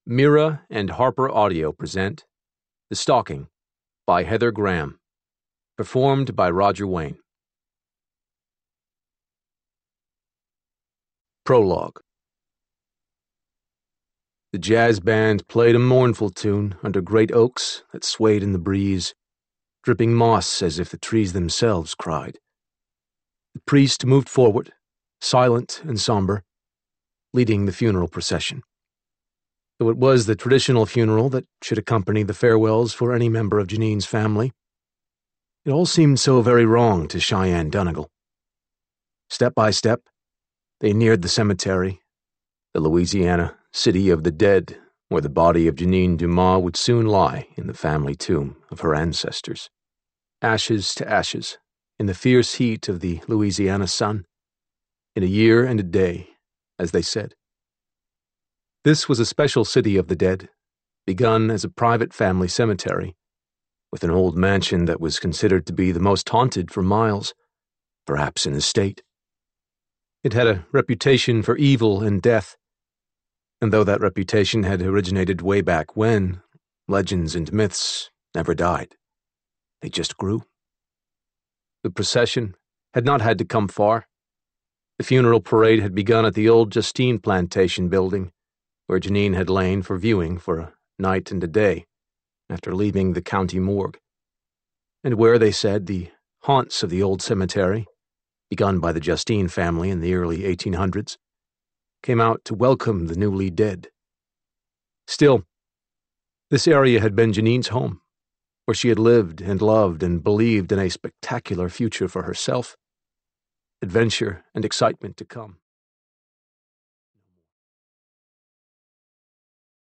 Mira and Harper Audio present The Stalking by Heather Graham, performed by Roger Wayne. Prologue. The jazz band played a mournful tune under great oaks that swayed in the breeze, dripping moss as if the trees themselves cried. The priest moved forward, silent and somber, leading the funeral procession. Though it was the traditional funeral that should accompany the farewells for any member of Janine's family, it all seemed so very wrong to Cheyenne Donegal. Step by step, they neared the cemetery, the Louisiana city of the dead, where the body of Janine Dumas would soon lie in the family tomb of her ancestors. Ashes to ashes, in the fierce heat of the Louisiana sun, in a year and a day, as they said. This was a special city of the dead, begun as a private family cemetery, with an old mansion that was considered to be the most haunted for miles, perhaps in the state. It had a reputation for evil and death, and though that reputation had originated way back when, legends and myths never died. They just grew. The procession had not had to come far. The funeral parade had begun at the old Justine Plantation building, where Janine had lain for viewing for a night and a day after leaving the county morgue, and where, they said, the haunts of the old cemetery, begun by the Justine family in the early 1800s, came out to welcome the newly dead. Still, this area had been Janine's home, where she had lived and loved and believed in a spectacular future for herself, adventure and excitement to come.